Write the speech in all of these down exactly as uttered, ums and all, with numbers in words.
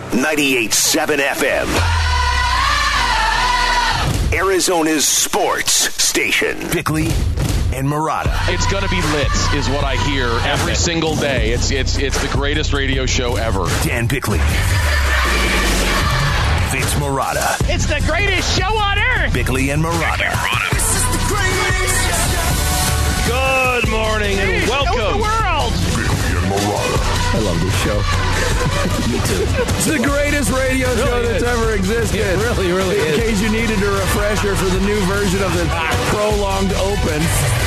ninety-eight point seven F M. Arizona's sports station. Bickley and Marotta. It's going to be lit, is what I hear every single day. It's it's it's the greatest radio show ever. Dan Bickley. Vince Marotta. It's the greatest show on earth. Bickley and Marotta. This is the greatest. Good morning and Please, welcome. know the world. Bickley and Marotta. I love this show. Me too. It's the greatest radio Really show that's is. ever existed. It really, really In is. case you needed a refresher for the new version of the prolonged open.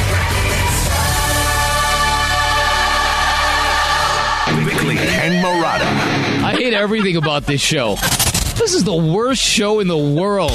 Bickley and Marotta. I hate everything about this show. This is the worst show in the world.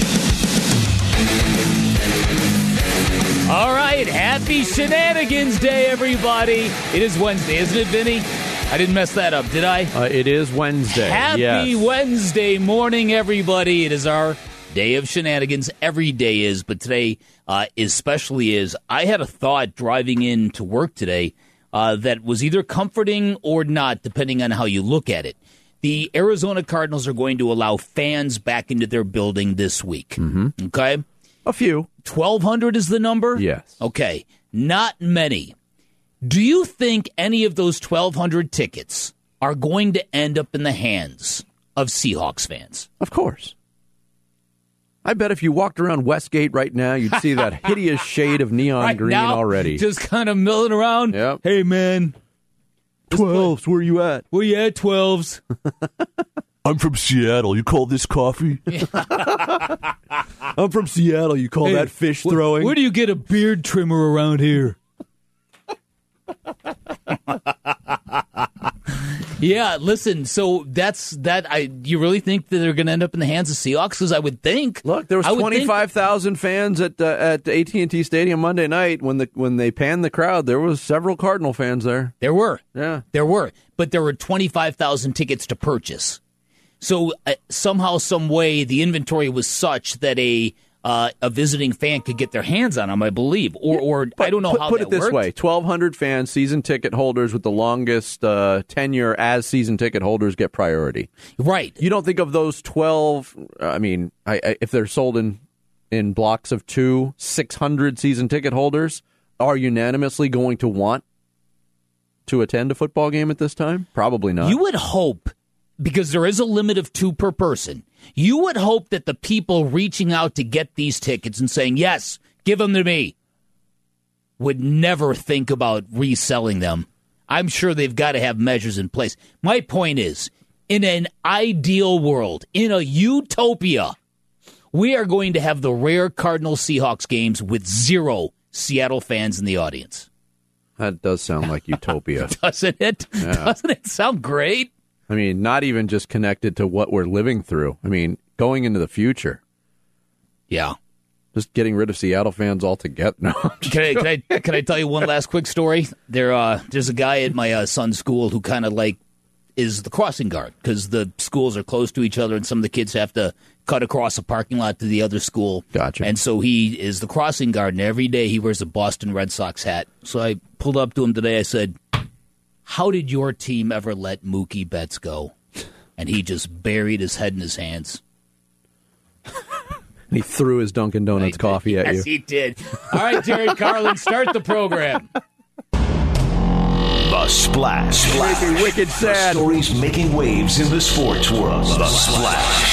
All right, happy Shenanigans Day, everybody. It is Wednesday, isn't it, Vinny? I didn't mess that up, did I? Uh, it is Wednesday. Happy yes. Wednesday morning, everybody. It is our day of shenanigans. Every day is, but today uh, especially is. I had a thought driving in to work today uh, that was either comforting or not, depending on how you look at it. The Arizona Cardinals are going to allow fans back into their building this week. Mm-hmm. Okay? A few. twelve hundred is the number? Yes. Okay. Not many. Do you think any of those twelve hundred tickets are going to end up in the hands of Seahawks fans? Of course. I bet if you walked around Westgate right now, you'd see that hideous shade of neon Right green now, already. Just kind of milling around. Yep. Hey, man. twelves, where you at? Where you at, twelves? I'm from Seattle. You call this coffee? I'm from Seattle. You call Hey, that fish wh- throwing? Where do you get a beard trimmer around here? Yeah, listen, so that's that. I you really think that they're going to end up in the hands of Seahawks? Because I would think. Look, there was I would think- twenty-five thousand fans at uh, at A T and T Stadium Monday night when the when they panned the crowd. There was several Cardinal fans there. There were. Yeah. There were. But there were twenty-five thousand tickets to purchase. So uh, somehow, some way, the inventory was such that a uh, a visiting fan could get their hands on them, I believe. Or, or But I don't know put, how put that it this worked. way: twelve hundred fans, season ticket holders with the longest uh, tenure as season ticket holders get priority. Right. You don't think of those twelve? I mean, I, I, if they're sold in in blocks of two, six hundred season ticket holders are unanimously going to want to attend a football game at this time? Probably not. You would hope, because there is a limit of two per person, you would hope that the people reaching out to get these tickets and saying, yes, give them to me, would never think about reselling them. I'm sure they've got to have measures in place. My point is, in an ideal world, in a utopia, we are going to have the rare Cardinals-Seahawks games with zero Seattle fans in the audience. That does sound like utopia. Doesn't it? Yeah. Doesn't it sound great? I mean, not even just connected to what we're living through. I mean, going into the future. Yeah. Just getting rid of Seattle fans altogether. No. Can I, can I can I tell you one last quick story? There, uh, there's a guy at my uh, son's school who kind of like is the crossing guard because the schools are close to each other and some of the kids have to cut across a parking lot to the other school. Gotcha. And so he is the crossing guard, and every day he wears a Boston Red Sox hat. So I pulled up to him today. I said, how did your team ever let Mookie Betts go? And he just buried his head in his hands. He threw his Dunkin' Donuts coffee at yes, you. Yes, he did. All right, Jared Carlin, start the program. The Splash. Splash. Making wicked sad. The stories making waves in the sports world. The Splash.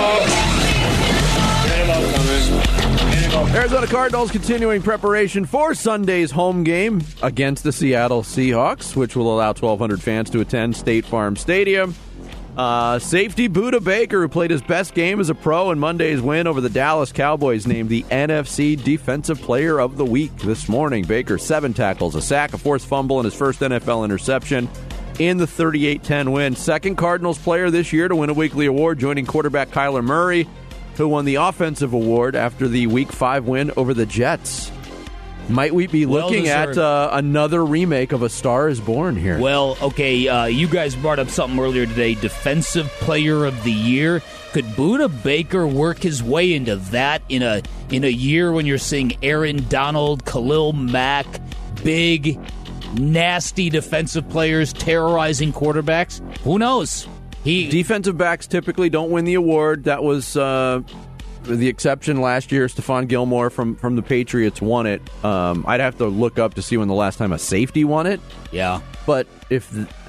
Arizona Cardinals continuing preparation for Sunday's home game against the Seattle Seahawks, which will allow twelve hundred fans to attend State Farm Stadium. Uh, safety Budda Baker, who played his best game as a pro in Monday's win over the Dallas Cowboys, named the N F C Defensive Player of the Week this morning. Baker, seven tackles, a sack, a forced fumble, and his first N F L interception in the thirty-eight ten win. Second Cardinals player this year to win a weekly award, joining quarterback Kyler Murray, who won the offensive award after the Week five win over the Jets. Might we be looking at uh, another remake of A Star Is Born here? Well, okay, uh, you guys brought up something earlier today, Defensive Player of the Year. Could Budda Baker work his way into that in a in a year when you're seeing Aaron Donald, Khalil Mack, big, nasty defensive players terrorizing quarterbacks? Who knows? He Defensive backs typically don't win the award. That was uh, the exception last year. Stephon Gilmore from, from the Patriots won it. Um, I'd have to look up to see when the last time a safety won it. Yeah. But if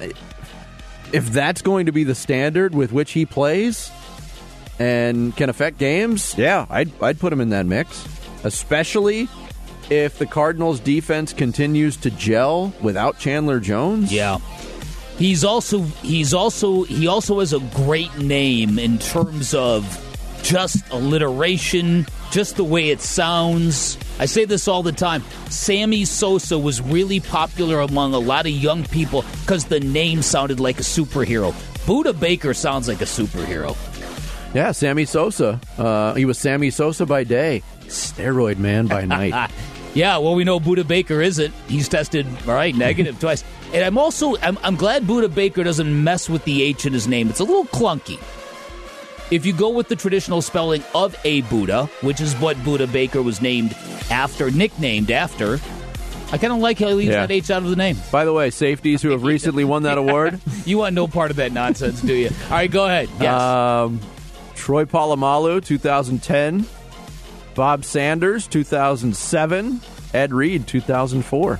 if that's going to be the standard with which he plays and can affect games, yeah, I'd, I'd put him in that mix. Especially if the Cardinals' defense continues to gel without Chandler Jones. Yeah. He's also he's also he also has a great name in terms of just alliteration, just the way it sounds. I say this all the time. Sammy Sosa was really popular among a lot of young people because the name sounded like a superhero. Budda Baker sounds like a superhero. Yeah, Sammy Sosa. Uh, he was Sammy Sosa by day, steroid man by night. Yeah, well, we know Budda Baker isn't. He's tested, all right, negative twice. And I'm also, I'm, I'm glad Budda Baker doesn't mess with the H in his name. It's a little clunky. If you go with the traditional spelling of a Buddha, which is what Budda Baker was named after, nicknamed after, I kind of like how he leaves Yeah. that H out of the name. By the way, safeties who have recently won that award. You want no part of that nonsense, do you? All right, go ahead. Yes. Um, Troy Polamalu, two thousand ten. Bob Sanders, two thousand seven. Ed Reed, two thousand four.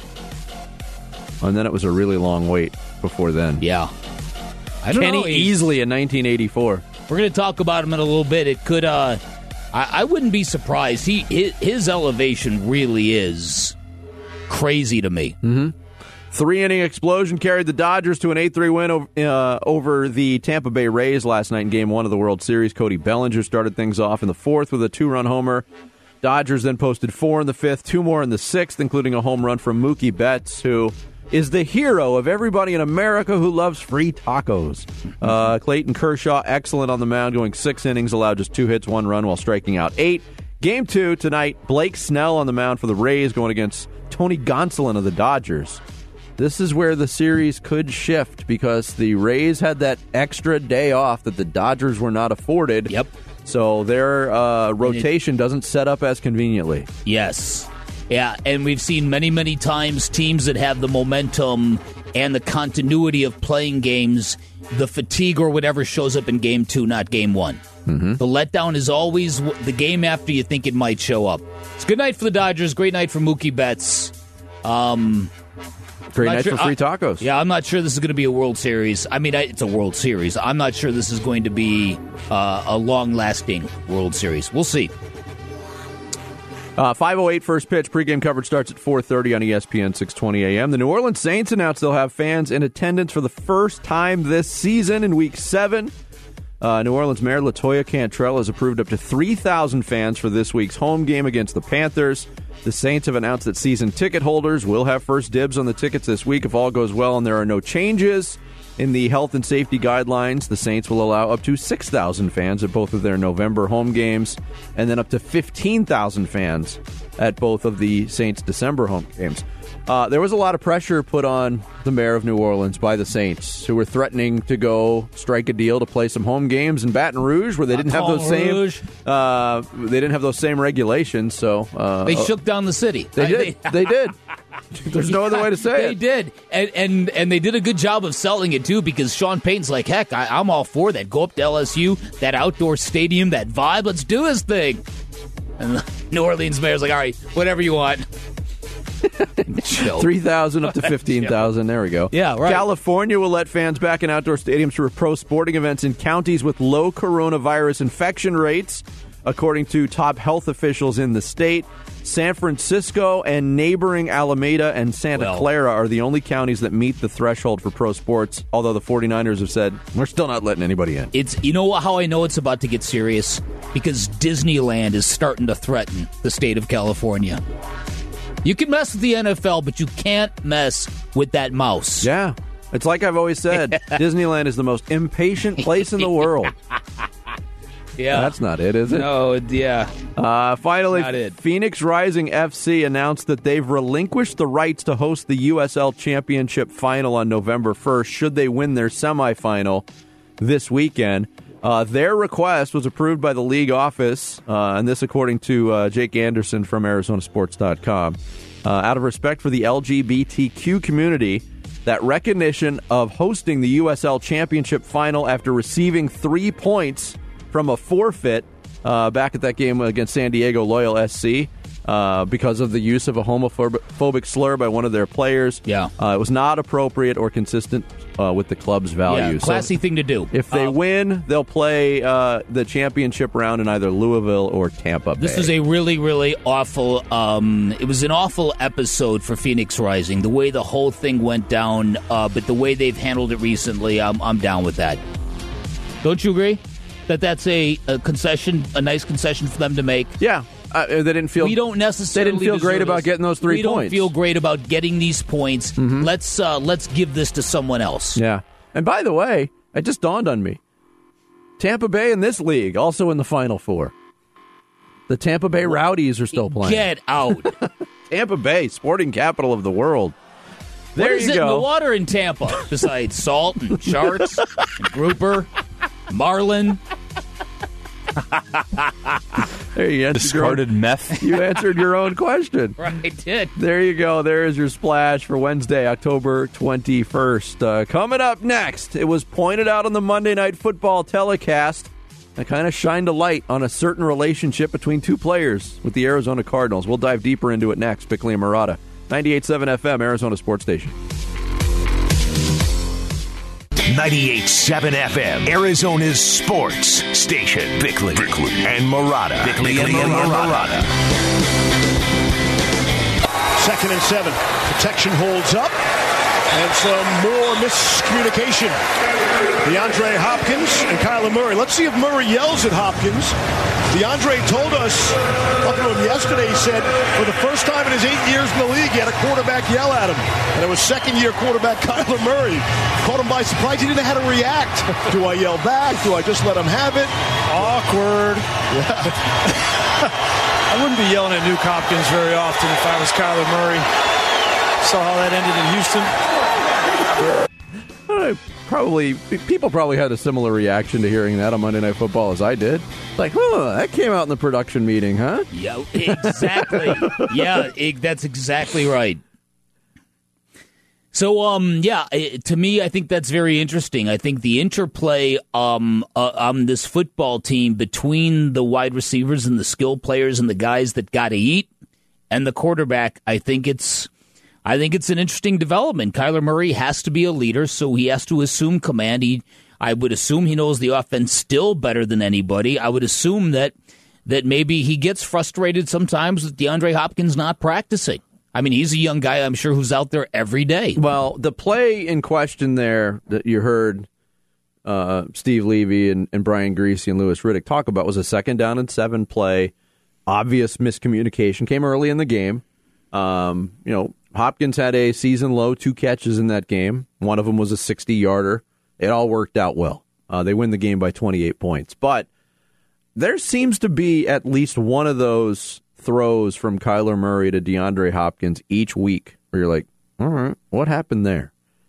And then it was a really long wait before then. yeah. I don't Kenny know. He's- Easley in nineteen eighty-four. We're going to talk about him in a little bit. It could, uh, I, I wouldn't be surprised. He his, his elevation really is crazy to me. Mm-hmm. Three-inning explosion carried the Dodgers to an eight three win over, uh, over the Tampa Bay Rays last night in Game one of the World Series. Cody Bellinger started things off in the fourth with a two-run homer. Dodgers then posted four in the fifth, two more in the sixth, including a home run from Mookie Betts, who is the hero of everybody in America who loves free tacos. Uh, Clayton Kershaw, excellent on the mound, going six innings, allowed just two hits, one run while striking out eight. Game two tonight, Blake Snell on the mound for the Rays going against Tony Gonsolin of the Dodgers. This is where the series could shift because the Rays had that extra day off that the Dodgers were not afforded. Yep. So their uh, rotation doesn't set up as conveniently. Yes. Yeah, and we've seen many, many times teams that have the momentum and the continuity of playing games, the fatigue or whatever shows up in game two, not game one. Mm-hmm. The letdown is always the game after you think it might show up. It's a good night for the Dodgers, great night for Mookie Betts. Um... Great Not night sure- for free I- tacos. Yeah, I'm not sure this is going to be a World Series. I mean, I, it's a World Series. I'm not sure this is going to be uh, a long-lasting World Series. We'll see. Uh, five oh eight first pitch. Pregame coverage starts at four thirty on E S P N six twenty A M. The New Orleans Saints announced they'll have fans in attendance for the first time this season in Week seven. Uh, New Orleans Mayor LaToya Cantrell has approved up to three thousand fans for this week's home game against the Panthers. The Saints have announced that season ticket holders will have first dibs on the tickets this week if all goes well and there are no changes in the health and safety guidelines. The Saints will allow up to six thousand fans at both of their November home games and then up to fifteen thousand fans at both of the Saints' December home games. Uh, there was a lot of pressure put on the mayor of New Orleans by the Saints, who were threatening to go strike a deal to play some home games in Baton Rouge, where they didn't have those same Rouge. uh, they didn't have those same regulations. So uh, They uh, shook down the city. They I- did. They did. There's no other way to say they it. did, and, and and they did a good job of selling it too. Because Sean Payton's like, heck, I, I'm all for that. Go up to L S U, that outdoor stadium, that vibe. Let's do his thing. And the New Orleans mayor's like, all right, whatever you want. Chill. three thousand up to fifteen thousand. There we go. Yeah, right. California will let fans back in outdoor stadiums for pro sporting events in counties with low coronavirus infection rates, according to top health officials in the state. San Francisco and neighboring Alameda and Santa Well. Clara are the only counties that meet the threshold for pro sports, although the 49ers have said, we're still not letting anybody in. It's you know how I know it's about to get serious? Because Disneyland is starting to threaten the state of California. You can mess with the N F L, but you can't mess with that mouse. Yeah. It's like I've always said, Disneyland is the most impatient place in the world. Yeah. That's not it, is it? No, yeah. Uh, finally, Not it. Phoenix Rising F C announced that they've relinquished the rights to host the U S L Championship Final on November first, should they win their semifinal this weekend. Uh, their request was approved by the league office, uh, and this according to uh, Jake Anderson from Arizona Sports dot com. Uh, out of respect for the L G B T Q community, that recognition of hosting the U S L Championship final after receiving three points from a forfeit uh, back at that game against San Diego Loyal S C uh, because of the use of a homophobic slur by one of their players. Yeah. Uh, it was not appropriate or consistent uh, with the club's values. Yeah, classy so thing to do. If they uh, win, they'll play uh, the championship round in either Louisville or Tampa Bay. This is a really, really awful, um, it was an awful episode for Phoenix Rising, the way the whole thing went down, uh, but the way they've handled it recently, I'm, I'm down with that. Don't you agree? That that's a, a concession, a nice concession for them to make? Yeah. Uh, they didn't feel. We don't necessarily. They didn't feel great about this. getting those three we points. We don't feel great about getting these points. Mm-hmm. Let's uh, let's give this to someone else. Yeah. And by the way, it just dawned on me: Tampa Bay in this league, also in the Final Four. The Tampa Bay Rowdies are still playing. Get out! Tampa Bay, sporting capital of the world. There what is you it go. in the water in Tampa besides salt and sharks, and grouper, marlin? There you go. Discarded meth. You answered your own question. Right, I did. There you go. There is your splash for Wednesday, October twenty-first. Uh, coming up next, it was pointed out on the Monday Night Football telecast that kind of shined a light on a certain relationship between two players with the Arizona Cardinals. We'll dive deeper into it next. Bickley and Murata, ninety-eight point seven F M, Arizona Sports Station. ninety-eight point seven F M, Arizona's sports station. Bickley, Bickley and Murata. Bickley, Bickley and, and Murata. Second and seven. Protection holds up. And some more miscommunication. DeAndre Hopkins and Kyler Murray. Let's see if Murray yells at Hopkins. DeAndre told us, talking to him yesterday, he said for the first time in his eight years in the league, he had a quarterback yell at him. And it was second-year quarterback Kyler Murray. Caught him by surprise. He didn't know how to react. Do I yell back? Do I just let him have it? Awkward. Yeah. I wouldn't be yelling at Nuke Hopkins very often if I was Kyler Murray. Saw how that ended in Houston. Uh, probably, people probably had a similar reaction to hearing that on Monday Night Football as I did. Like, huh, that came out in the production meeting, huh? Yeah, exactly. yeah, it, that's exactly right. So, um, yeah, it, to me, I think that's very interesting. I think the interplay um, uh, on this football team between the wide receivers and the skill players and the guys that got to eat and the quarterback, I think it's I think it's an interesting development. Kyler Murray has to be a leader, so he has to assume command. He, I would assume he knows the offense still better than anybody. I would assume that that maybe he gets frustrated sometimes with DeAndre Hopkins not practicing. I mean, he's a young guy, I'm sure, who's out there every day. Well, the play in question there that you heard uh, Steve Levy and, and Brian Greasy and Louis Riddick talk about was a second down and seven play. Obvious miscommunication. Came early in the game. Um, you know, Hopkins had a season-low two catches in that game. One of them was a sixty-yarder. It all worked out well. Uh, they win the game by twenty-eight points. But there seems to be at least one of those throws from Kyler Murray to DeAndre Hopkins each week where you're like, all right, what happened there?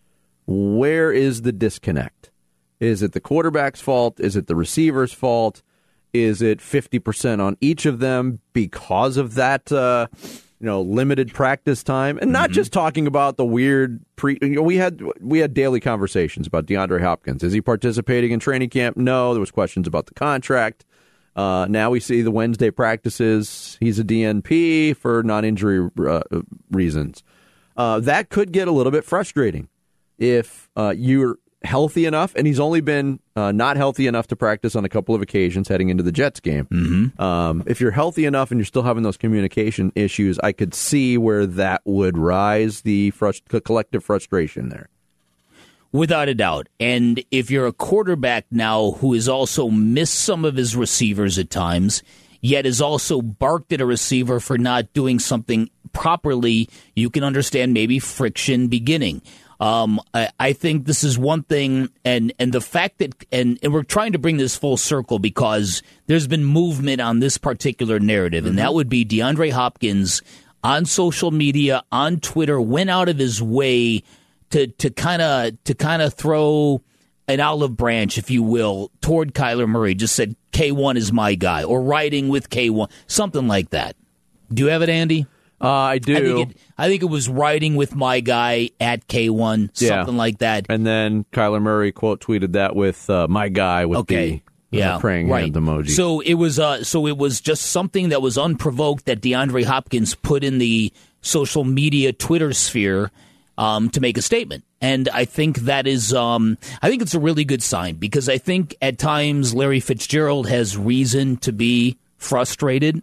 Where is the disconnect? Is it the quarterback's fault? Is it the receiver's fault? Is it fifty percent on each of them because of that uh, you know, limited practice time? And not mm-hmm. just talking about the weird pre you know, we had we had daily conversations about DeAndre Hopkins. Is he participating in training camp? No. There was questions about the contract. Uh, now we see the Wednesday practices. He's a D N P for non-injury uh, reasons. Uh, that could get a little bit frustrating if uh, you're healthy enough, and he's only been uh, not healthy enough to practice on a couple of occasions heading into the Jets game. Mm-hmm. Um, if you're healthy enough and you're still having those communication issues, I could see where that would rise the frust- collective frustration there. Without a doubt. And if you're a quarterback now who has also missed some of his receivers at times, yet has also barked at a receiver for not doing something properly, you can understand maybe friction beginning. Um, I, I think this is one thing, and, and the fact that, and, and we're trying to bring this full circle because there's been movement on this particular narrative, mm-hmm. and that would be DeAndre Hopkins on social media, on Twitter, went out of his way to to kind of to kind of throw an olive branch, if you will, toward Kyler Murray. Just said K one is my guy, or riding with K one, something like that. Do you have it, Andy? Uh, I do. I think, it, I think it was riding with my guy at K one, something yeah. like that. And then Kyler Murray quote tweeted that with uh, my guy with okay. the yeah, uh, praying right. hand emoji. So it was. Uh, so it was just something that was unprovoked that DeAndre Hopkins put in the social media Twitter sphere um, to make a statement. And I think that is. Um, I think it's a really good sign because I think at times Larry Fitzgerald has reason to be frustrated.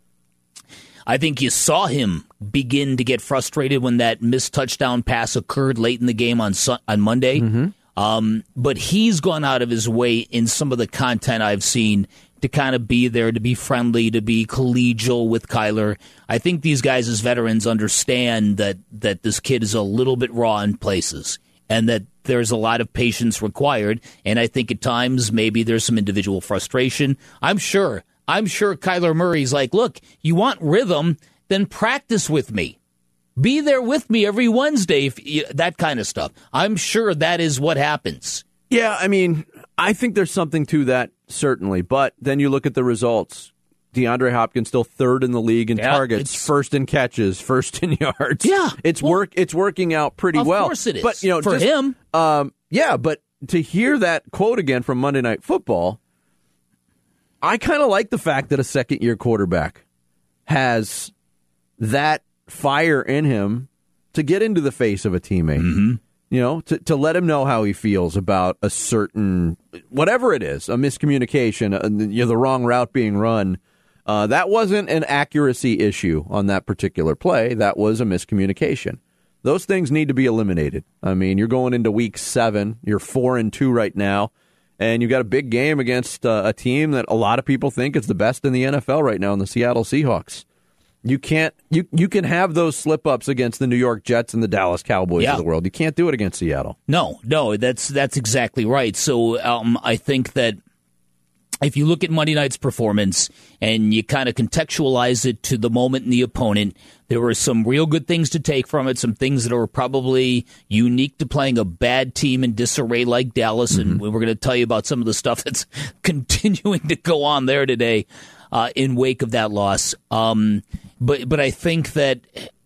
I think you saw him begin to get frustrated when that missed touchdown pass occurred late in the game on on Monday. Mm-hmm. Um, but he's gone out of his way in some of the content I've seen to kind of be there, to be friendly, to be collegial with Kyler. I think these guys as veterans understand that, that this kid is a little bit raw in places and that there's a lot of patience required. And I think at times maybe there's some individual frustration. I'm sure. I'm sure Kyler Murray's like, look, you want rhythm, then practice with me. Be there with me every Wednesday, if you, that kind of stuff. I'm sure that is what happens. Yeah, I mean, I think there's something to that, certainly. But then you look at the results. DeAndre Hopkins still third in the league in yeah, targets, first in catches, first in yards. Yeah. It's well, work. It's working out pretty of well. Of course it is. But, you know, for just, him. Um, yeah, but to hear that quote again from Monday Night Football, I kind of like the fact that a second-year quarterback has that fire in him to get into the face of a teammate. Mm-hmm. You know, to, to let him know how he feels about a certain, whatever it is, a miscommunication, uh, you know, the wrong route being run. Uh, that wasn't an accuracy issue on that particular play. That was a miscommunication. Those things need to be eliminated. I mean, you're going into week seven. You're four and two right now. And you've got a big game against uh, a team that a lot of people think is the best in the N F L right now in the Seattle Seahawks. You can't. You you can have those slip-ups against the New York Jets and the Dallas Cowboys yeah. of the world. You can't do it against Seattle. No, no, that's that's exactly right. So um, I think that if you look at Monday night's performance and you kind of contextualize it to the moment and the opponent, there were some real good things to take from it, some things that are probably unique to playing a bad team in disarray like Dallas, mm-hmm. and we're going to tell you about some of the stuff that's continuing to go on there today uh, in wake of that loss. Um, but but I think that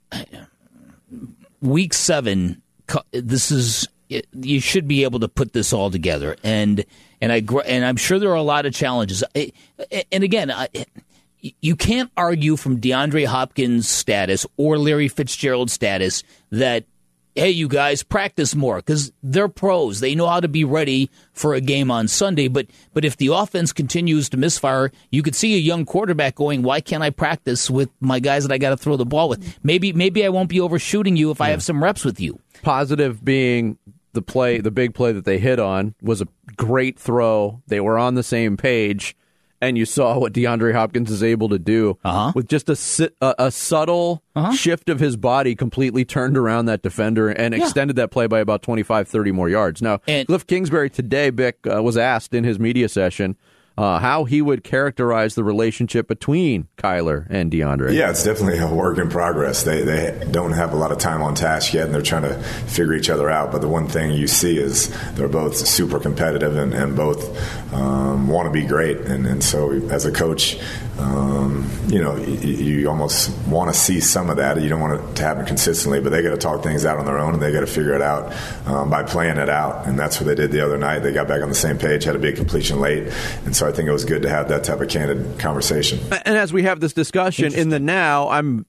week seven, this is you should be able to put this all together, and and I and I'm sure there are a lot of challenges. And again, I, you can't argue from DeAndre Hopkins' status or Larry Fitzgerald's status that, hey, you guys, practice more, because they're pros. They know how to be ready for a game on Sunday. But but if the offense continues to misfire, you could see a young quarterback going, why can't I practice with my guys that I got to throw the ball with? Maybe maybe I won't be overshooting you if yeah. I have some reps with you. Positive being the play, the big play that they hit on was a great throw. They were on the same page. And you saw what DeAndre Hopkins is able to do uh-huh. with just a, a, a subtle uh-huh. shift of his body, completely turned around that defender and yeah. extended that play by about twenty-five, thirty more yards. Now, and, Cliff Kingsbury today, Bick, uh, was asked in his media session uh, how he would characterize the relationship between Kyler and DeAndre. Yeah, it's definitely a work in progress. They they don't have a lot of time on task yet, and they're trying to figure each other out. But the one thing you see is they're both super competitive and, and both um, want to be great. And, and so as a coach, um, you know, you, you almost want to see some of that. You don't want it to happen consistently, but they got to talk things out on their own, and they got to figure it out um, by playing it out. And that's what they did the other night. They got back on the same page, had a big completion late. And so I think it was good to have that type of candid conversation. And as we have this discussion in the now, I'm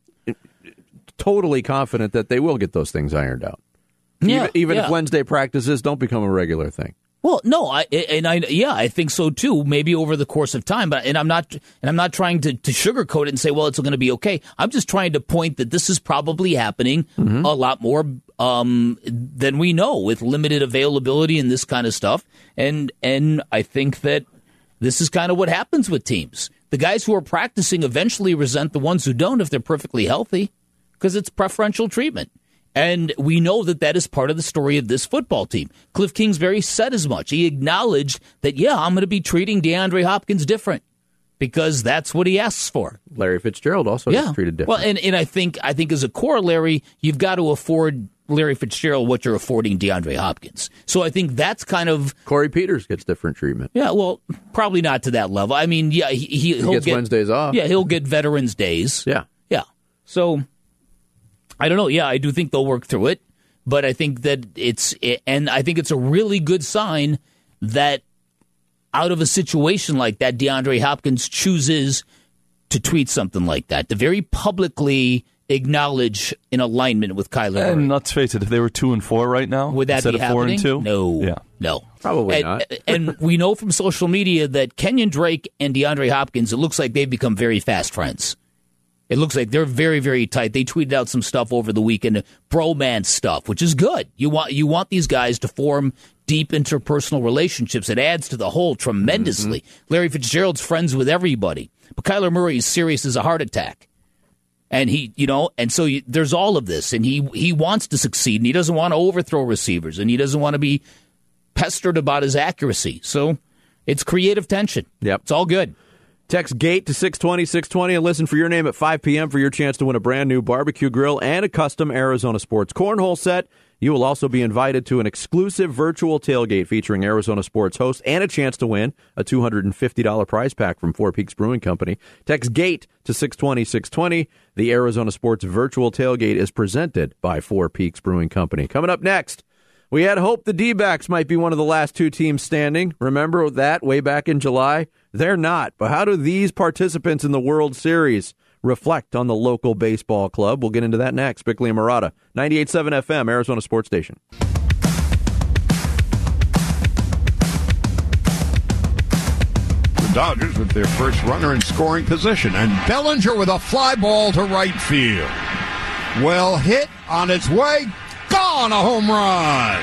totally confident that they will get those things ironed out. Yeah, even even yeah. if Wednesday practices don't become a regular thing. Well, no, I and I yeah, I think so too. Maybe over the course of time, but and I'm not and I'm not trying to, to sugarcoat it and say, well, it's going to be okay. I'm just trying to point that this is probably happening mm-hmm. a lot more um, than we know with limited availability and this kind of stuff. And and I think that this is kind of what happens with teams. The guys who are practicing eventually resent the ones who don't if they're perfectly healthy, because it's preferential treatment. And we know that that is part of the story of this football team. Cliff Kingsbury said as much. He acknowledged that, yeah, I'm going to be treating DeAndre Hopkins different because that's what he asks for. Larry Fitzgerald also yeah. gets treated different. Well, and, and I think I think as a corollary, you've got to afford Larry Fitzgerald what you're affording DeAndre Hopkins. So I think that's kind of... Corey Peters gets different treatment. Yeah, well, probably not to that level. I mean, yeah, he, he, he'll he gets get, Wednesdays off. Yeah, he'll get Veterans Days. Yeah. Yeah. So... I don't know. Yeah, I do think they'll work through it, but I think that it's and I think it's a really good sign that out of a situation like that, DeAndre Hopkins chooses to tweet something like that, to very publicly acknowledge an alignment with Kyler Murray. And let's face it, if they were two and four right now, would that instead be of four happening? and two, no, yeah, no, probably and, not. And we know from social media that Kenyon Drake and DeAndre Hopkins, it looks like they've become very fast friends. It looks like they're very, very tight. They tweeted out some stuff over the weekend, bromance stuff, which is good. You want you want these guys to form deep interpersonal relationships. It adds to the whole tremendously. Mm-hmm. Larry Fitzgerald's friends with everybody, but Kyler Murray is serious as a heart attack. And he, you know, and so you, there's all of this, and he he wants to succeed, and he doesn't want to overthrow receivers, and he doesn't want to be pestered about his accuracy. So it's creative tension. Yep. It's all good. Text GATE to six twenty, six twenty and listen for your name at five p.m. for your chance to win a brand new barbecue grill and a custom Arizona Sports cornhole set. You will also be invited to an exclusive virtual tailgate featuring Arizona Sports hosts and a chance to win a two hundred fifty dollars prize pack from Four Peaks Brewing Company. Text GATE to six twenty, six twenty. The Arizona Sports virtual tailgate is presented by Four Peaks Brewing Company. Coming up next, we had hoped the D-backs might be one of the last two teams standing. Remember that way back in July? They're not. But how do these participants in the World Series reflect on the local baseball club? We'll get into that next. Bickley and Murata, ninety-eight point seven F M, Arizona Sports Station. The Dodgers with their first runner in scoring position, and Bellinger with a fly ball to right field. Well hit, on its way, gone, a home run.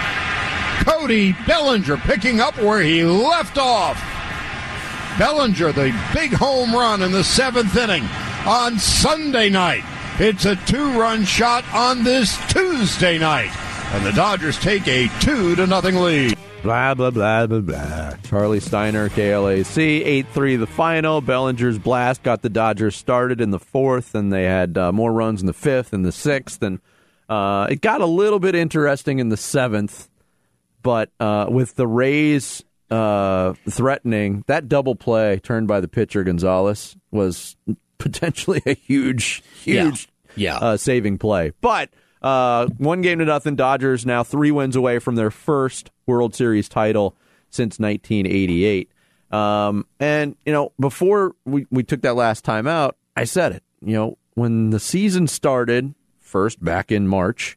Cody Bellinger picking up where he left off. Bellinger, the big home run in the seventh inning on Sunday night. It's a two-run shot on this Tuesday night, and the Dodgers take a two to nothing lead. Blah, blah, blah, blah, blah. Charlie Steiner, K L A C, eight three the final. Bellinger's blast got the Dodgers started in the fourth, and they had uh, more runs in the fifth and the sixth, and uh, it got a little bit interesting in the seventh, but uh, with the Rays uh, threatening, that double play turned by the pitcher Gonzalez was potentially a huge, huge yeah. Yeah. Uh, saving play. But uh, one game to nothing, Dodgers now three wins away from their first World Series title since nineteen eighty-eight. Um, and, you know, before we, we took that last time out, I said it. You know, when the season started, first back in March,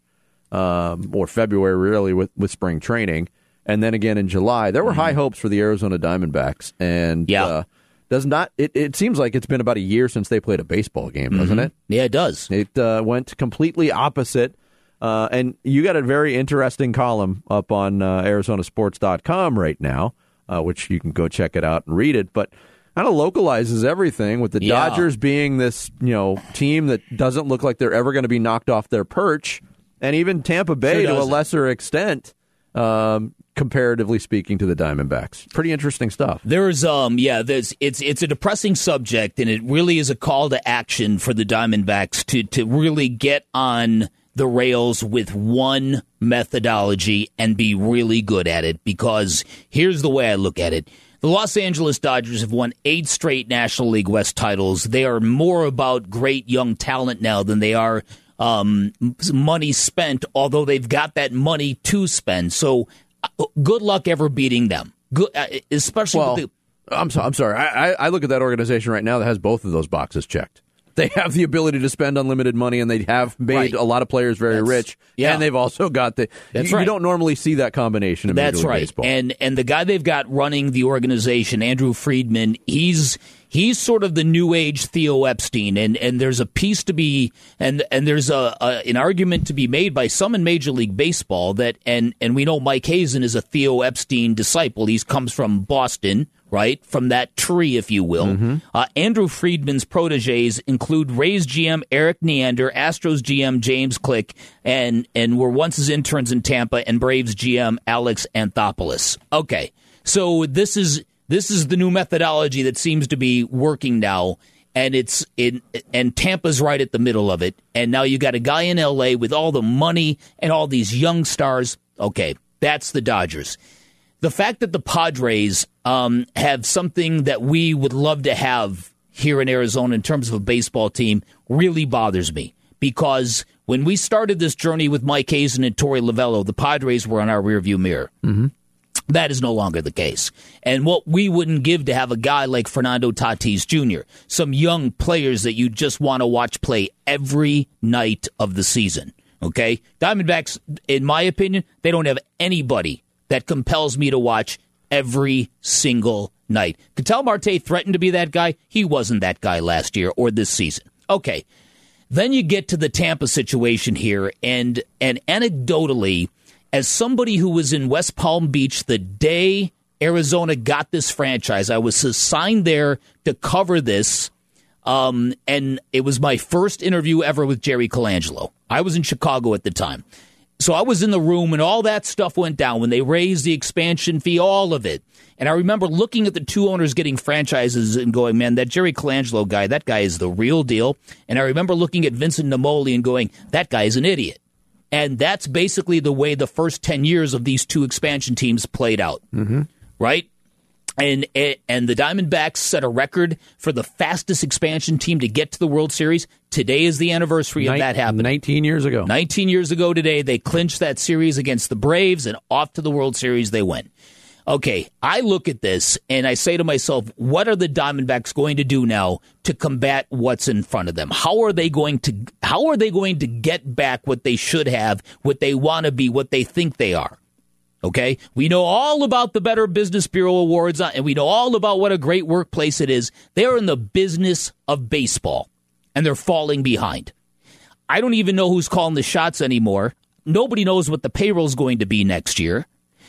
um, or February, really, with, with spring training, and then again in July, there were high hopes for the Arizona Diamondbacks. And yeah. uh, does not it, it seems like it's been about a year since they played a baseball game, doesn't mm-hmm. it? Yeah, it does. It uh, went completely opposite. Uh, and you got a very interesting column up on uh, Arizona Sports dot com right now, uh, which you can go check it out and read it. But kind of localizes everything with the yeah. Dodgers being this, you know, team that doesn't look like they're ever going to be knocked off their perch, and even Tampa Bay sure to a lesser extent, um, comparatively speaking, to the Diamondbacks. Pretty interesting stuff. There's, um, yeah, there's it's it's a depressing subject, and it really is a call to action for the Diamondbacks to to really get on the rails with one methodology and be really good at it, because here's the way I look at it. The Los Angeles Dodgers have won eight straight National League West titles. They are more about great young talent now than they are um, money spent, although they've got that money to spend. So uh, good luck ever beating them, good, uh, especially well, with the... I'm, so, I'm sorry. I, I, I look at that organization right now that has both of those boxes checked. They have the ability to spend unlimited money, and they have made right. a lot of players very That's, rich. Yeah. And they've also got the. That's you, right. you don't normally see that combination in That's Major League right. Baseball. And and the guy they've got running the organization, Andrew Friedman, he's he's sort of the new age Theo Epstein, and, and there's a piece to be and and there's a, a an argument to be made by some in Major League Baseball that and and we know Mike Hazen is a Theo Epstein disciple. He comes from Boston. Right, from that tree, if you will. Mm-hmm. Uh, Andrew Friedman's proteges include Rays G M Eric Neander, Astros G M James Click, and and were once his interns in Tampa, and Braves G M Alex Anthopoulos. Okay, so this is this is the new methodology that seems to be working now, and it's in and Tampa's right at the middle of it. And now you got a guy in L A with all the money and all these young stars. Okay, that's the Dodgers. The fact that the Padres um, have something that we would love to have here in Arizona in terms of a baseball team really bothers me, because when we started this journey with Mike Hazen and Torey Lovello, the Padres were on our rearview mirror. Mm-hmm. That is no longer the case. And what we wouldn't give to have a guy like Fernando Tatis Junior, some young players that you just want to watch play every night of the season. Okay? Diamondbacks, in my opinion, they don't have anybody that compels me to watch every single night. Ketel Marte threatened to be that guy. He wasn't that guy last year or this season. Okay. Then you get to the Tampa situation here, and and anecdotally, as somebody who was in West Palm Beach the day Arizona got this franchise, I was assigned there to cover this, um, and it was my first interview ever with Jerry Colangelo. I was in Chicago at the time. So I was in the room when all that stuff went down, when they raised the expansion fee, all of it. And I remember looking at the two owners getting franchises and going, man, that Jerry Colangelo guy, that guy is the real deal. And I remember looking at Vincent Namoli and going, that guy is an idiot. And that's basically the way the first ten years of these two expansion teams played out, mm-hmm. right? And and the Diamondbacks set a record for the fastest expansion team to get to the World Series. Today is the anniversary of Nin- that happening. nineteen years ago. nineteen years ago today, they clinched that series against the Braves, and off to the World Series they went. Okay, I look at this, and I say to myself, what are the Diamondbacks going to do now to combat what's in front of them? How are they going to how are they going to get back what they should have, what they want to be, what they think they are? Okay, we know all about the Better Business Bureau Awards, and we know all about what a great workplace it is. They're in the business of baseball, and they're falling behind. I don't even know who's calling the shots anymore. Nobody knows what the payroll's going to be next year.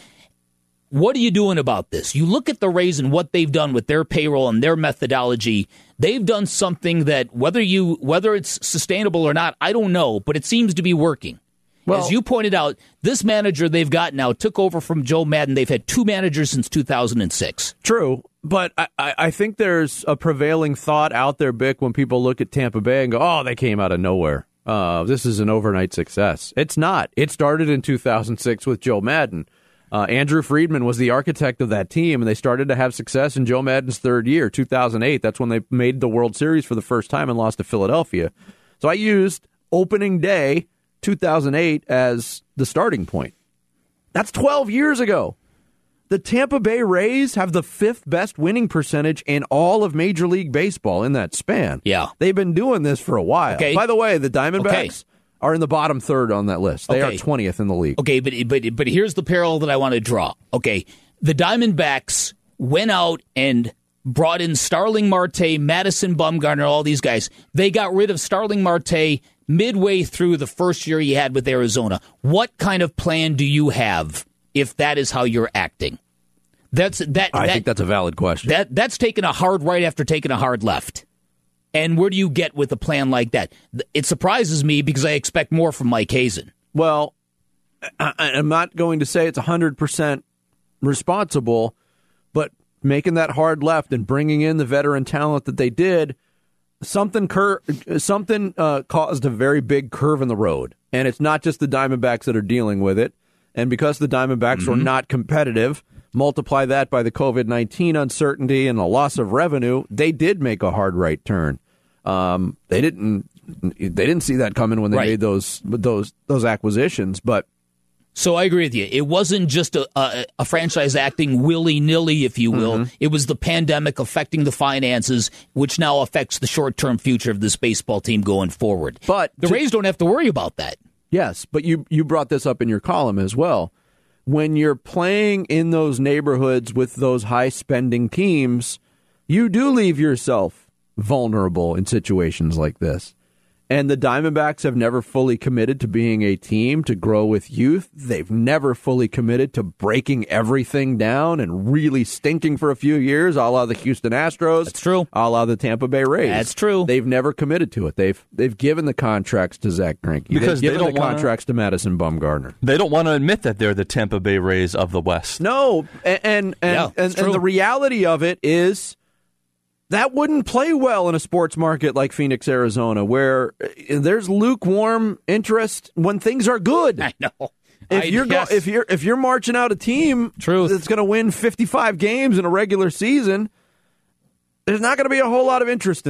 What are you doing about this? You look at the Rays and what they've done with their payroll and their methodology. They've done something that whether you whether it's sustainable or not, I don't know, but it seems to be working. Well, as you pointed out, this manager they've got now took over from Joe Madden. They've had two managers since two thousand six. True, but I, I think there's a prevailing thought out there, Bick, when people look at Tampa Bay and go, oh, they came out of nowhere. Uh, this is an overnight success. It's not. It started in two thousand six with Joe Madden. Uh, Andrew Friedman was the architect of that team, and they started to have success in Joe Madden's third year, two thousand eight. That's when they made the World Series for the first time and lost to Philadelphia. So I used opening day two thousand eight as the starting point. That's twelve years ago. The Tampa Bay Rays have the fifth best winning percentage in all of Major League Baseball in that span. Yeah. They've been doing this for a while. Okay. By the way, the Diamondbacks Okay. are in the bottom third on that list. They Okay. are twentieth in the league. Okay, but but but here's the parallel that I want to draw. Okay, the Diamondbacks went out and brought in Starling Marte, Madison Bumgarner, all these guys. They got rid of Starling Marte midway through the first year he had with Arizona. What kind of plan do you have if that is how you're acting? That's that. I that, think that's a valid question. That that's taking a hard right after taking a hard left. And where do you get with a plan like that? It surprises me because I expect more from Mike Hazen. Well, I, I'm not going to say it's one hundred percent responsible, but making that hard left and bringing in the veteran talent that they did, something cur- something uh, caused a very big curve in the road. And it's not just the Diamondbacks that are dealing with it. And because the Diamondbacks mm-hmm. were not competitive, multiply that by the covid nineteen uncertainty and the loss of revenue, they did make a hard right turn. Um, they didn't they didn't see that coming when they right. made those those those acquisitions, but so I agree with you. It wasn't just a, a, a franchise acting willy-nilly, if you will. Mm-hmm. It was the pandemic affecting the finances, which now affects the short-term future of this baseball team going forward. But the to, Rays don't have to worry about that. Yes, but you you brought this up in your column as well. When you're playing in those neighborhoods with those high-spending teams, you do leave yourself vulnerable in situations like this. And the Diamondbacks have never fully committed to being a team to grow with youth. They've never fully committed to breaking everything down and really stinking for a few years, a la the Houston Astros. That's true. A la the Tampa Bay Rays. That's true. They've never committed to it. They've they've given the contracts to Zach Greinke. Because They've they given don't the wanna, contracts to Madison Bumgarner. They don't want to admit that they're the Tampa Bay Rays of the West. No, and and and, Yeah, and, and the reality of it is that wouldn't play well in a sports market like Phoenix, Arizona, where there's lukewarm interest when things are good. I know. If I, you're yes. go, if you're if you're marching out a team Truth. that's going to win fifty-five games in a regular season, there's not going to be a whole lot of interest in that.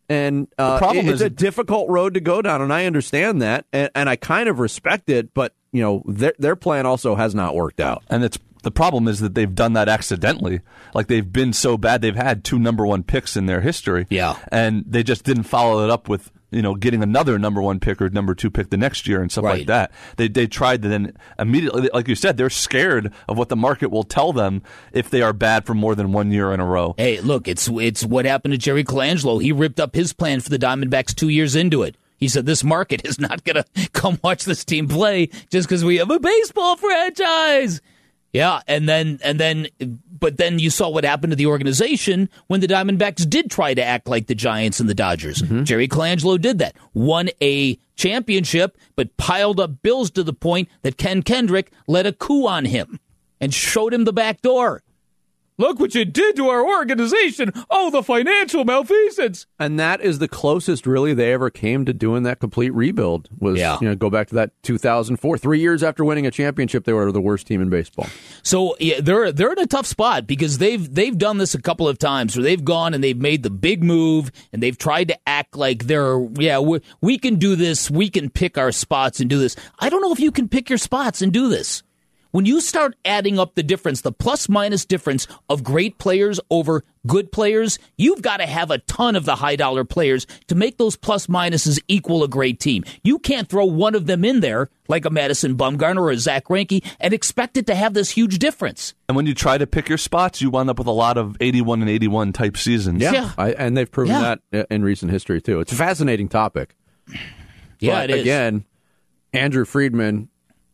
And uh, The problem it's is- a difficult road to go down, and I understand that, and, and I kind of respect it. But you know, their their plan also has not worked out. And it's the problem is that they've done that accidentally. Like they've been so bad, they've had two number one picks in their history. Yeah. And they just didn't follow it up with, you know, getting another number one pick or number two pick the next year and stuff Right. like that. They they tried to then immediately, like you said, they're scared of what the market will tell them if they are bad for more than one year in a row. Hey, look, it's it's what happened to Jerry Colangelo. He ripped up his plan for the Diamondbacks two years into it. He said this market is not going to come watch this team play just because we have a baseball franchise. Yeah, and then and then, but then you saw what happened to the organization when the Diamondbacks did try to act like the Giants and the Dodgers. Mm-hmm. Jerry Colangelo did that, won a championship, but piled up bills to the point that Ken Kendrick led a coup on him and showed him the back door. Look what you did to our organization. Oh, the financial malfeasance. And that is the closest, really, they ever came to doing that complete rebuild. Was Yeah. you know go back to that two thousand four, three years after winning a championship, they were the worst team in baseball. So yeah, they're they're in a tough spot because they've they've done this a couple of times where they've gone and they've made the big move and they've tried to act like they're yeah we we can do this, we can pick our spots and do this. I don't know if you can pick your spots and do this. When you start adding up the difference, the plus minus difference of great players over good players, you've got to have a ton of the high dollar players to make those plus minuses equal a great team. You can't throw one of them in there like a Madison Bumgarner or a Zach Greinke and expect it to have this huge difference. And when you try to pick your spots, you wind up with a lot of eighty-one and eighty-one type seasons. Yeah, Yeah. I, and they've proven Yeah. that in recent history too. It's a fascinating topic. Yeah, but it is. again, Andrew Friedman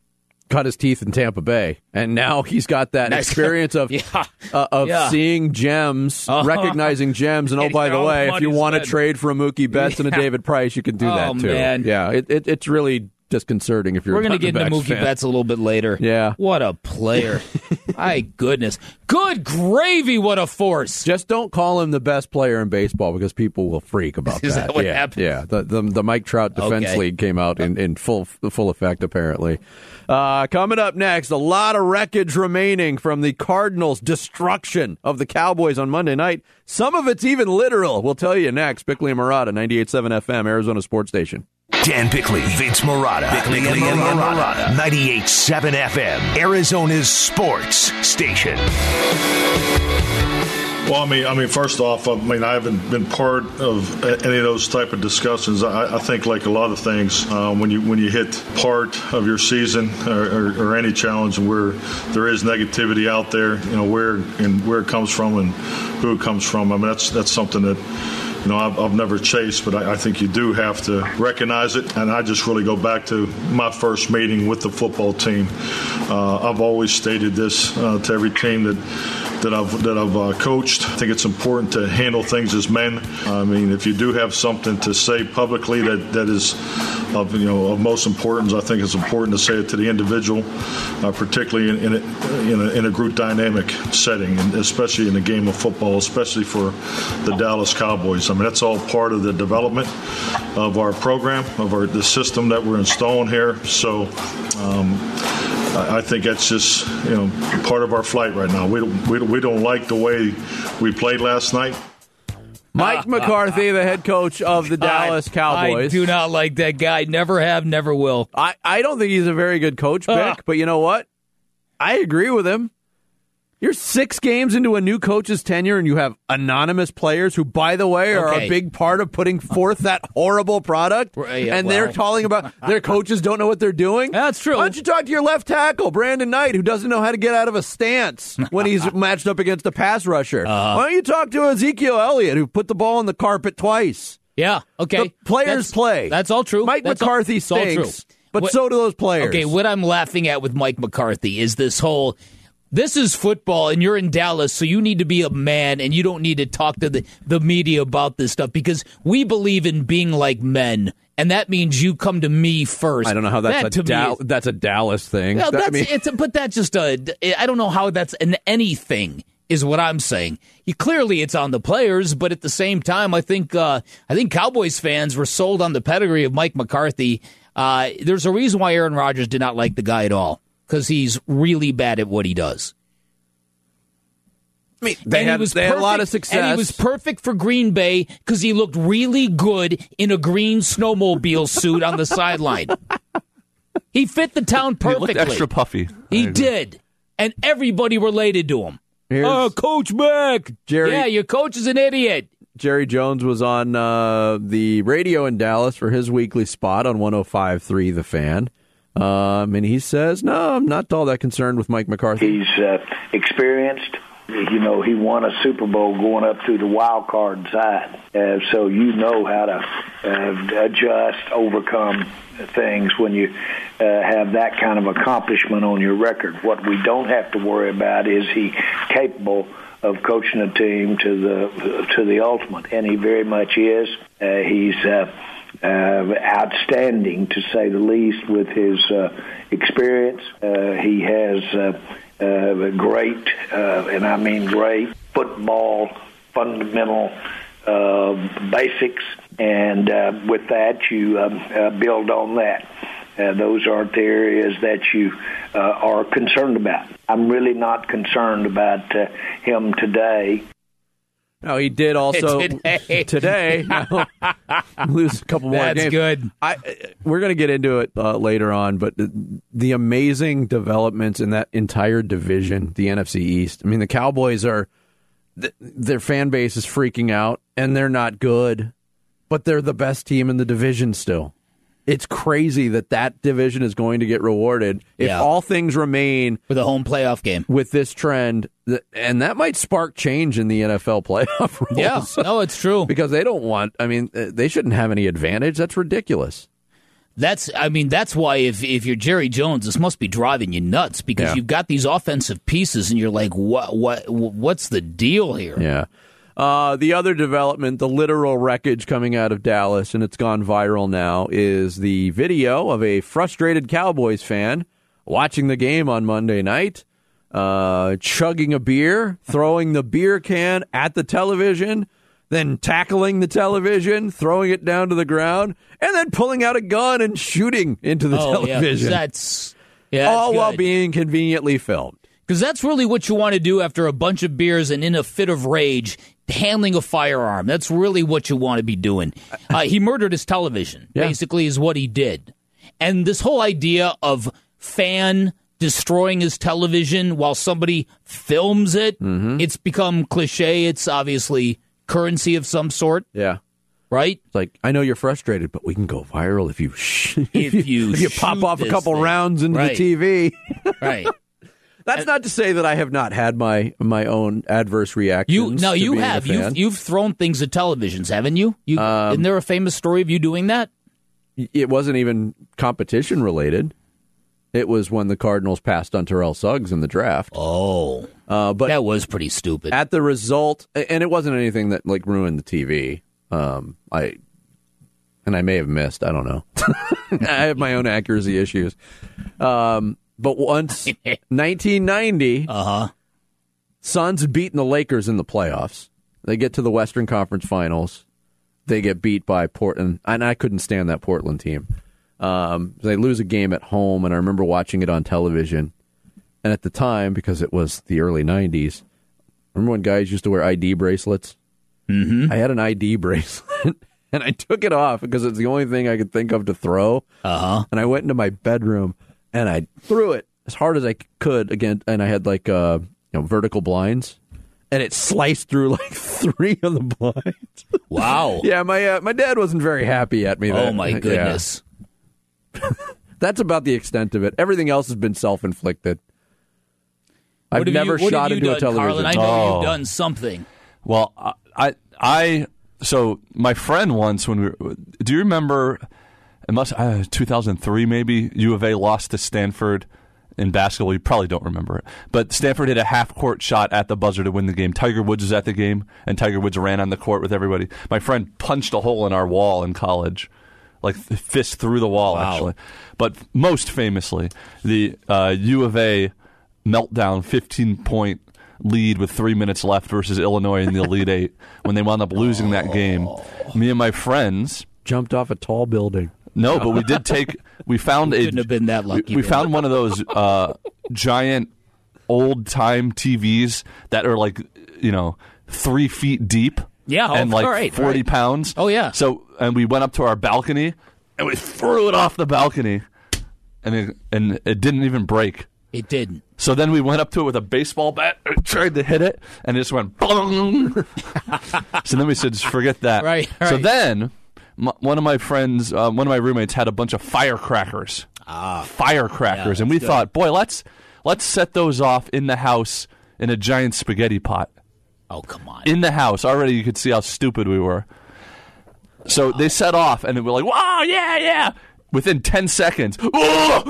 cut his teeth in Tampa Bay, and now he's got that Nice. experience of Yeah. uh, of Yeah. seeing gems, Uh-huh. recognizing gems, and oh, Getting by the all way, the if you money's want to spent. trade for a Mookie Betts and a Yeah. David Price, you can do Oh, that too. man. Yeah, it, it, it's really disconcerting if you're. We're going to get into Mookie fan. Betts a little bit later. Yeah. What a player. My goodness. Good gravy, what a force. Just don't call him the best player in baseball because people will freak about Is that what yeah, happened? Yeah, the, the the Mike Trout Defense Okay. League came out in, in full full effect apparently. Uh, coming up next, a lot of wreckage remaining from the Cardinals' destruction of the Cowboys on Monday night. Some of it's even literal. We'll tell you next. Bickley and Murata, ninety-eight point seven F M, Arizona Sports Station. Dan Bickley, Vince Marotta, Bickley, Bickley and Marotta, ninety-eight point seven F M, Arizona's sports station. Well, I mean, I mean, first off, I mean, I haven't been part of any of those type of discussions. I, I think, like a lot of things, uh, when you when you hit part of your season or, or, or any challenge where there is negativity out there, you know, where and where it comes from and who it comes from. I mean, that's that's something that, you know, I've, I've never chased, but I, I think you do have to recognize it. And I just really go back to my first meeting with the football team. Uh, I've always stated this uh, to every team that. that I've that I've uh, coached. I think it's important to handle things as men. I mean, if you do have something to say publicly that, that is of you know of most importance, I think it's important to say it to the individual, uh, particularly in in a, in, a, in a group dynamic setting, and especially in the game of football, especially for the Dallas Cowboys. I mean, that's all part of the development of our program, of our the system that we're installing here. So. Um, I think that's just, you know, part of our flight right now. We don't, we don't, we don't like the way we played last night. Mike McCarthy, the head coach of the Dallas I, Cowboys. I do not like that guy. Never have, never will. I, I don't think he's a very good coach, Vic, Uh. but you know what? I agree with him. You're six games into a new coach's tenure, and you have anonymous players who, by the way, are Okay. a big part of putting forth that horrible product. Right, yeah, and well. they're calling about their coaches don't know what they're doing. That's true. Why don't you talk to your left tackle, Brandon Knight, who doesn't know how to get out of a stance when he's matched up against a pass rusher? Uh-huh. Why don't you talk to Ezekiel Elliott, who put the ball on the carpet twice? Yeah, okay. The players That's- play. That's all true. Mike That's all- McCarthy it's all true. stinks, but What- so do those players. Okay, what I'm laughing at with Mike McCarthy is this whole, this is football and you're in Dallas, so you need to be a man and you don't need to talk to the, the media about this stuff because we believe in being like men. And that means you come to me first. I don't know how that's That a to me Dal- is- that's a Dallas thing. Well, That- I that's mean- it's a, but that's just a. I don't know how that's an anything is what I'm saying. You, clearly, it's on the players, but at the same time, I think uh, I think Cowboys fans were sold on the pedigree of Mike McCarthy. Uh, there's a reason why Aaron Rodgers did not like the guy at all because he's really bad at what he does. I mean, they, and had, he was they had a lot of perfect- success. And he was perfect for Green Bay because he looked really good in a green snowmobile suit on the sideline. He fit the town perfectly. He looked extra puffy. He did. And everybody related to him. Here's oh, Coach Mack. Jerry- Yeah, your coach is an idiot. Jerry Jones was on uh, the radio in Dallas for his weekly spot on one oh five point three The Fan. Um, and he says, no, I'm not all that concerned with Mike McCarthy. He's uh, experienced. You know, he won a Super Bowl going up through the wild card side. Uh, so you know how to uh, adjust, overcome things when you uh, have that kind of accomplishment on your record. What we don't have to worry about is he capable of coaching a team to the to the ultimate, and he very much is. Uh, he's uh, uh, outstanding, to say the least, with his uh, experience. Uh, he has uh, uh, great, uh, and I mean great, football fundamental uh, basics, and uh, with that, you uh, uh, build on that. Uh, those aren't the areas that you uh, are concerned about. I'm really not concerned about uh, him today. No, he did also Today. today no, lose a couple more That's games. good. I, we're going to get into it uh, later on, but the, the amazing developments in that entire division, the N F C East. I mean, the Cowboys are th- their fan base is freaking out, and they're not good, but they're the best team in the division still. It's crazy that that division is going to get rewarded if Yeah. all things remain with a home playoff game with this trend, th- and that might spark change in the N F L playoff rules. Yeah, no, it's true. Because they don't want, I mean, uh, they shouldn't have any advantage. That's ridiculous. That's, I mean, that's why if if you're Jerry Jones, this must be driving you nuts because Yeah. you've got these offensive pieces and you're like, what, what, what's the deal here? Yeah. Uh, the other development, the literal wreckage coming out of Dallas, and it's gone viral now, is the video of a frustrated Cowboys fan watching the game on Monday night, uh, chugging a beer, throwing the beer can at the television, then tackling the television, throwing it down to the ground, and then pulling out a gun and shooting into the Oh, yeah, 'cause television. that's yeah, that's all while good. being conveniently filmed. Because that's really what you want to do after a bunch of beers and in a fit of rage, handling a firearm. That's really what you want to be doing. Uh, he murdered his television, Yeah. basically, is what he did. And this whole idea of fan destroying his television while somebody films it, Mm-hmm. it's become cliche. It's obviously currency of some sort. Yeah. Right? It's like, I know you're frustrated, but we can go viral if you sh- If you if you pop shoot off a this couple thing. rounds into Right. the T V. Right. That's not to say that I have not had my my own adverse reactions. You no, to you being a have. fan. You've you've thrown things at televisions, haven't you? You Um, isn't there a famous story of you doing that? It wasn't even competition related. It was when the Cardinals passed on Terrell Suggs in the draft. Oh, uh, but that was pretty stupid. At the result, and it wasn't anything that like ruined the T V. Um, I and I may have missed. I don't know. I have my own accuracy issues. Um, but once nineteen ninety, uh-huh. Suns had beaten the Lakers in the playoffs. They get to the Western Conference Finals. They get beat by Portland, and I couldn't stand that Portland team. Um, they lose a game at home, and I remember watching it on television. And at the time, because it was the early nineties, remember when guys used to wear I D bracelets? Mm-hmm. I had an I D bracelet, and I took it off because it's the only thing I could think of to throw. Uh-huh. And I went into my bedroom, and I threw it as hard as I could again. And I had like uh, you know vertical blinds, and it sliced through like three of the blinds. Wow. Yeah, my uh, my dad wasn't very happy at me. Oh, that, my goodness. Yeah. That's about the extent of it. Everything else has been self-inflicted. I've What have never you, what shot have you into done, a television. Carlin? I know Oh. you've done something. Well, I, I, so my friend once when we were, do you remember? It must uh, two thousand three maybe. U of A lost to Stanford in basketball. You probably don't remember it, but Stanford hit a half court shot at the buzzer to win the game. Tiger Woods was at the game, and Tiger Woods ran on the court with everybody. My friend punched a hole in our wall in college. Like fist through the wall, Wow. actually. But most famously, the uh, U of A meltdown fifteen-point lead with three minutes left versus Illinois in the Elite Eight. When they wound up losing that game, me and my friends jumped off a tall building. No, but we did take. We found You a. couldn't have been that lucky, We, we man. found one of those uh, giant old time T Vs that are like you know, three feet deep. Yeah, and oh, like right, forty right. pounds. Oh, yeah. So, and we went up to our balcony, and we threw it off the balcony, and it, and it didn't even break. It didn't. So then we went up to it with a baseball bat, and tried to hit it, and it just went boom. So then we said, just forget that. Right, right. So then, m- one of my friends, uh, one of my roommates had a bunch of firecrackers. Ah. Firecrackers. Yeah, and we good. thought, boy, let's let's set those off in the house in a giant spaghetti pot. Oh, come on. In the house. Already you could see how stupid we were. So they set off, and we're like, wow, yeah, yeah. Within ten seconds, Get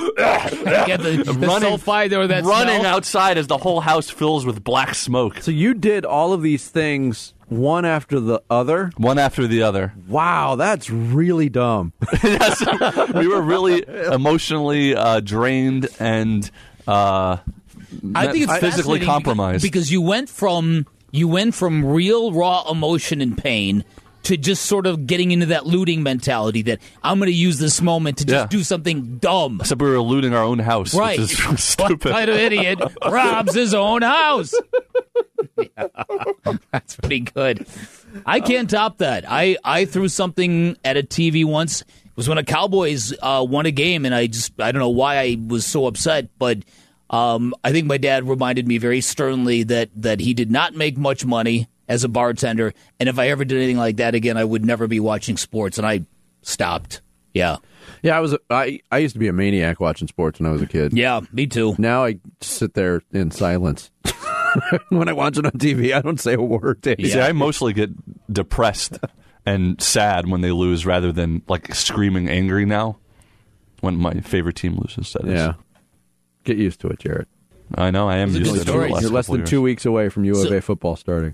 the, the running, sulfide or that running smell? outside as the whole house fills with black smoke. So you did all of these things one after the other? One after the other. Wow, that's really dumb. Yes, we were really emotionally uh, drained and uh, I think it's physically fascinating compromised. because, because you went from you went from real raw emotion and pain to just sort of getting into that looting mentality that I'm going to use this moment to just Yeah. do something dumb. Except we were looting our own house, Right. which is stupid. What kind of idiot robs his own house? Yeah. That's pretty good. I can't top that. I, I threw something at a T V once. It was when a Cowboys uh, won a game, and I just I don't know why I was so upset, but um, I think my dad reminded me very sternly that, that he did not make much money as a bartender, and if I ever did anything like that again, I would never be watching sports, and I stopped. Yeah. Yeah, I was. I I used to be a maniac watching sports when I was a kid. Yeah, me too. Now I sit there in silence when I watch it on T V. I don't say a word. To See, I mostly get depressed and sad when they lose rather than like screaming angry now when my favorite team loses. That is. Yeah. Get used to it, Jared. I know. I am It's a used good to it. story. over the last You're less couple than years. two weeks away from U of So- A football starting.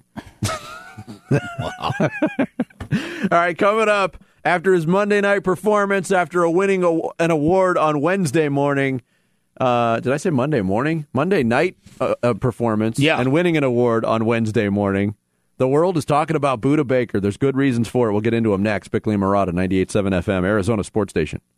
All right, coming up after his Monday night performance, after a winning a, an award on Wednesday morning. Uh, did I say Monday morning? Monday night uh, uh, performance. Yeah. And winning an award on Wednesday morning. The world is talking about Buda Baker. There's good reasons for it. We'll get into them next. Bickley and Murata, ninety-eight point seven F M, Arizona Sports Station.